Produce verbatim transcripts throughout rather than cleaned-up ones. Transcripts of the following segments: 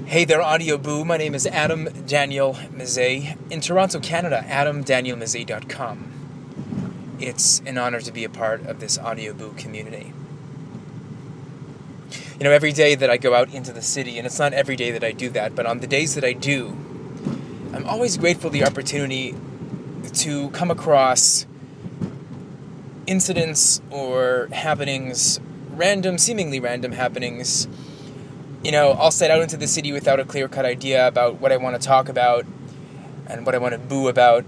Hey there, Audio Boo. My name is Adam Daniel Mezey. In Toronto, Canada, adam daniel mezey dot com. It's an honor to be a part of this Audio Boo community. You know, every day that I go out into the city, and it's not every day that I do that, but on the days that I do, I'm always grateful for the opportunity to come across incidents or happenings, random, seemingly random happenings. You know, I'll set out into the city without a clear-cut idea about what I want to talk about and what I want to boo about.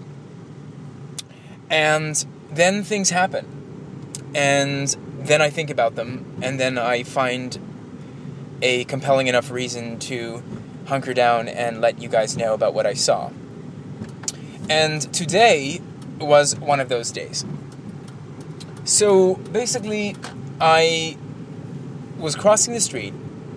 And then things happen. And then I think about them. And then I find a compelling enough reason to hunker down and let you guys know about what I saw. And today was one of those days. So basically, I was crossing the street.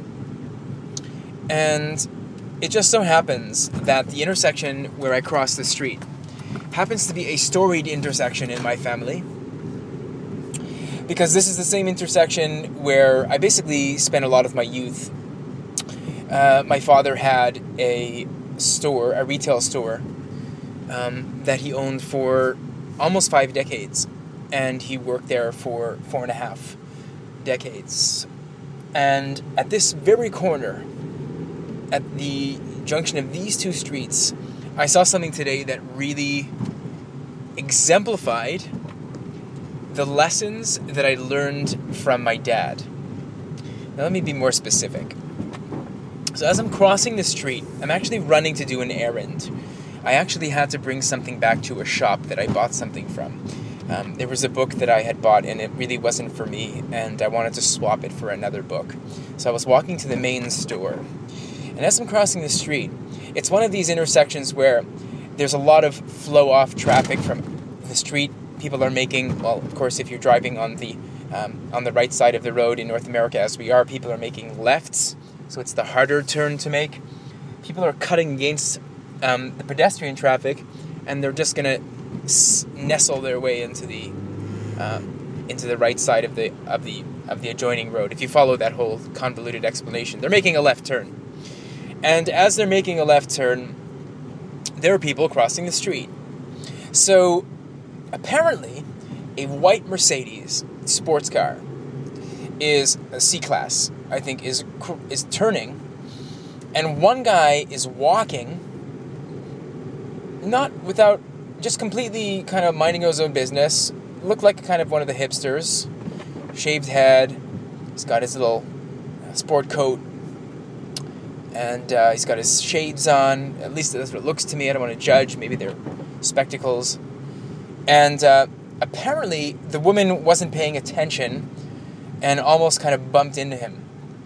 And it just so happens that the intersection where I cross the street happens to be a storied intersection in my family. Because this is the same intersection where I basically spent a lot of my youth. Uh, my father had a store, a retail store, um, that he owned for almost five decades. And he worked there for four and a half decades. And at this very corner, at the junction of these two streets, I saw something today that really exemplified the lessons that I learned from my dad. Now let me be more specific. So as I'm crossing the street, I'm actually running to do an errand. I actually had to bring something back to a shop that I bought something from. Um, there was a book that I had bought and it really wasn't for me, and I wanted to swap it for another book. So I was walking to the main store. And as I'm crossing the street, it's one of these intersections where there's a lot of flow-off traffic from the street. People are making, well, of course, if you're driving on the um, on the right side of the road in North America, as we are, people are making lefts, so it's the harder turn to make. People are cutting against um, the pedestrian traffic, and they're just gonna s- nestle their way into the uh, into the right side of the of the of the adjoining road. If you follow that whole convoluted explanation, they're making a left turn. And as they're making a left turn, there are people crossing the street. So, apparently, a white Mercedes sports car is a C-Class, I think, is is turning. And one guy is walking, not without, just completely kind of minding his own business. Looked like kind of one of the hipsters. Shaved head. He's got his little sport coat. And uh, he's got his shades on. At least that's what it looks to me. I don't want to judge. Maybe they're spectacles. And uh, apparently the woman wasn't paying attention and almost kind of bumped into him.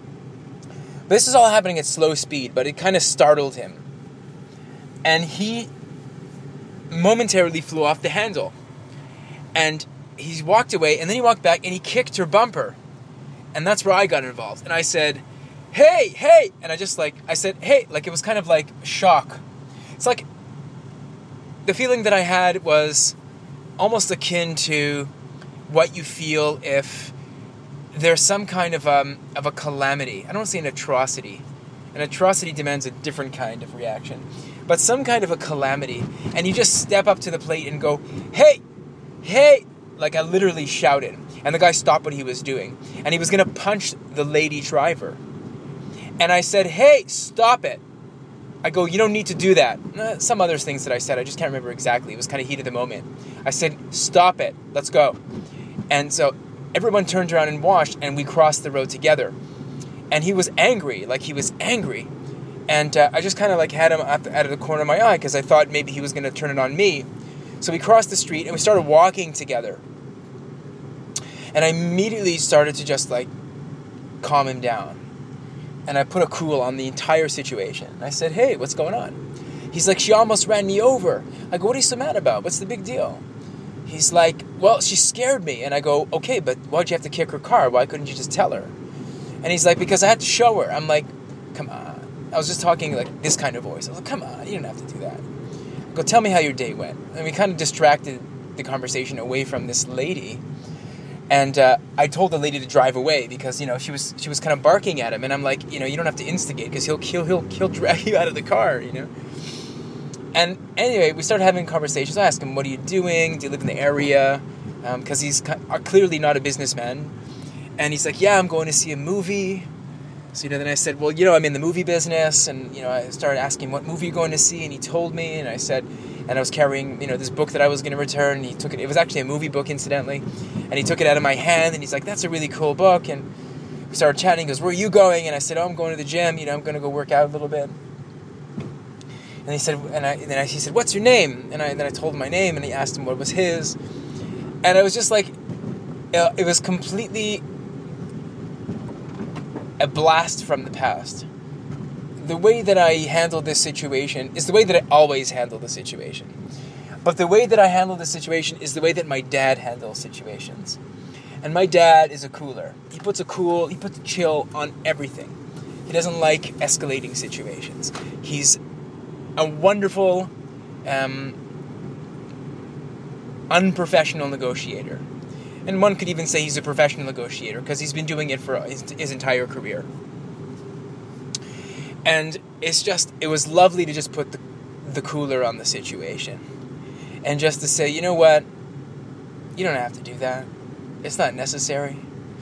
This is all happening at slow speed, but it kind of startled him. And he momentarily flew off the handle. And he walked away, and then he walked back, and he kicked her bumper. And that's where I got involved. And I said, hey, hey, and I just like, I said, hey, like it was kind of like shock. It's like, the feeling that I had was almost akin to what you feel if there's some kind of um of a calamity. I don't want to say an atrocity. An atrocity demands a different kind of reaction. But some kind of a calamity, and you just step up to the plate and go, hey, hey, like I literally shouted. And the guy stopped what he was doing. And he was going to punch the lady driver. And I said, hey, stop it. I go, you don't need to do that. Uh, some other things that I said, I just can't remember exactly. It was kind of heat of the moment. I said, stop it. Let's go. And so everyone turned around and watched, and we crossed the road together. And he was angry, like he was angry. And uh, I just kind of like had him out, the, out of the corner of my eye because I thought maybe he was going to turn it on me. So we crossed the street, and we started walking together. And I immediately started to just like calm him down. And I put a cool on the entire situation. I said, hey, what's going on? He's like, she almost ran me over. I go, what are you so mad about? What's the big deal? He's like, well, she scared me. And I go, okay, but why'd you have to kick her car? Why couldn't you just tell her? And he's like, because I had to show her. I'm like, come on. I was just talking like this kind of voice. I was like, come on, you don't have to do that. I go, tell me how your day went. And we kind of distracted the conversation away from this lady. And uh, I told the lady to drive away because, you know, she was she was kind of barking at him. And I'm like, you know, you don't have to instigate because he'll, he'll, he'll, he'll drag you out of the car, you know. And anyway, we started having conversations. I asked him, what are you doing? Do you live in the area? Because um, he's clearly not a businessman. And he's like, yeah, I'm going to see a movie. So, you know, then I said, well, you know, I'm in the movie business. And, you know, I started asking what movie you're going to see. And he told me. And I said, and I was carrying, you know, this book that I was going to return. And he took it. It was actually a movie book, incidentally. And he took it out of my hand. And he's like, that's a really cool book. And we started chatting. He goes, where are you going? And I said, oh, I'm going to the gym. You know, I'm going to go work out a little bit. And he said, and, I, and then I, he said, what's your name? And, I, and then I told him my name. And he asked him what was his. And I was just like, it was completely a blast from the past. The way that I handled this situation is the way that I always handle the situation. But the way that I handle this situation is the way that my dad handles situations. And my dad is a cooler. He puts a cool, he puts a chill on everything. He doesn't like escalating situations. He's a wonderful, um, unprofessional negotiator. And one could even say he's a professional negotiator because he's been doing it for his, his entire career. And it's just, it was lovely to just put the, the cooler on the situation. And just to say, you know what? You don't have to do that. It's not necessary.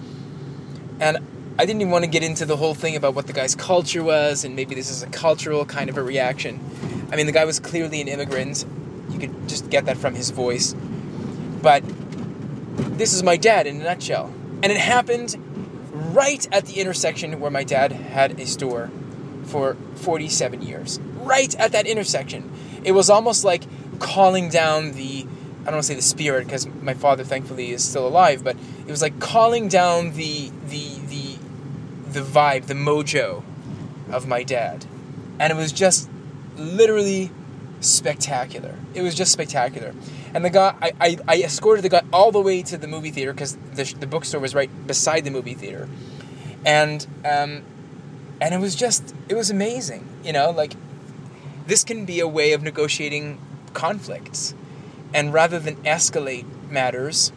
And I didn't even want to get into the whole thing about what the guy's culture was, and maybe this is a cultural kind of a reaction. I mean, the guy was clearly an immigrant. You could just get that from his voice. But this is my dad in a nutshell. And it happened right at the intersection where my dad had a store for forty-seven years. Right at that intersection. It was almost like calling down the, I don't want to say the spirit, because my father thankfully is still alive, but it was like calling down the the the the vibe, the mojo of my dad. And it was just literally spectacular. It was just spectacular. And the guy, I, I, I escorted the guy all the way to the movie theater because the, the bookstore was right beside the movie theater. And, um, and it was just, it was amazing. You know, like, this can be a way of negotiating conflicts. And rather than escalate matters,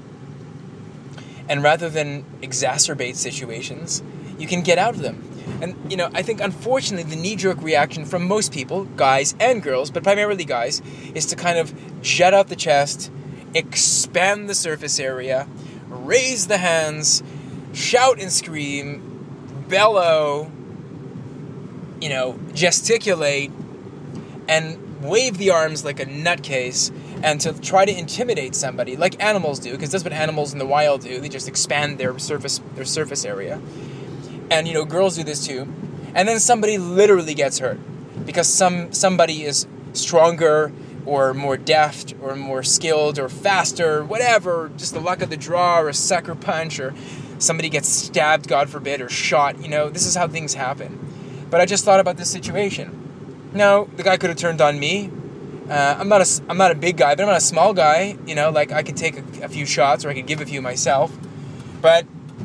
and rather than exacerbate situations, you can get out of them. And, you know, I think, unfortunately, the knee-jerk reaction from most people, guys and girls, but primarily guys, is to kind of jet out the chest, expand the surface area, raise the hands, shout and scream, bellow, you know, gesticulate, and wave the arms like a nutcase, and to try to intimidate somebody, like animals do, because that's what animals in the wild do. They just expand their surface, their surface area. And, you know, girls do this too. And then somebody literally gets hurt because some somebody is stronger or more deft or more skilled or faster, whatever, just the luck of the draw or a sucker punch, or somebody gets stabbed, God forbid, or shot. You know, this is how things happen. But I just thought about this situation. No, the guy could have turned on me. Uh, I'm not a, I'm not a big guy, but I'm not a small guy. You know, like I could take a, a few shots or I could give a few myself. But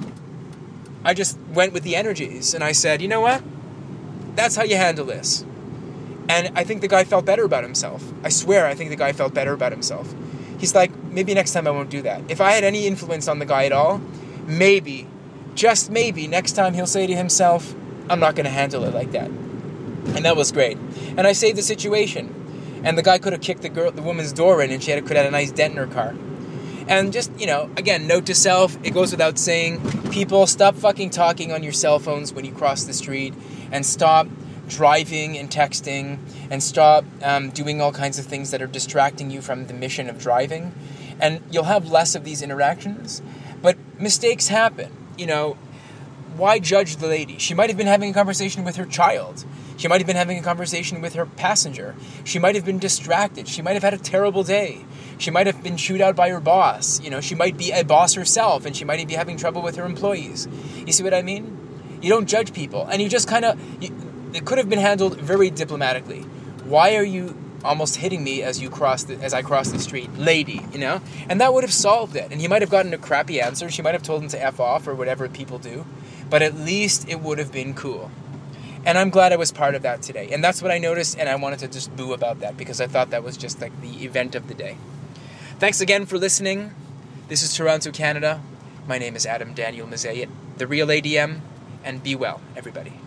I just went with the energies, and I said, you know what? That's how you handle this. And I think the guy felt better about himself. I swear, I think the guy felt better about himself. He's like, maybe next time I won't do that. If I had any influence on the guy at all, maybe, just maybe, next time he'll say to himself, I'm not going to handle it like that. And that was great. And I saved the situation. And the guy could have kicked the girl, the woman's door in, and she had, could have had a nice dent in her car. And just, you know, again, note to self, it goes without saying, people, stop fucking talking on your cell phones when you cross the street, and stop driving and texting, and stop um, doing all kinds of things that are distracting you from the mission of driving. And you'll have less of these interactions. But mistakes happen. You know, why judge the lady? She might have been having a conversation with her child. She might have been having a conversation with her passenger. She might have been distracted. She might have had a terrible day. She might have been chewed out by her boss. You know, she might be a boss herself, and she might be having trouble with her employees. You see what I mean? You don't judge people, and you just kind of, it could have been handled very diplomatically. Why are you almost hitting me as you cross the, as I cross the street, lady? You know, and that would have solved it. And he might have gotten a crappy answer. She might have told him to F off or whatever people do, but at least it would have been cool. And I'm glad I was part of that today. And that's what I noticed, and I wanted to just boo about that because I thought that was just like the event of the day. Thanks again for listening. This is Toronto, Canada. My name is Adam Daniel Mazet, the real A D M, and be well, everybody.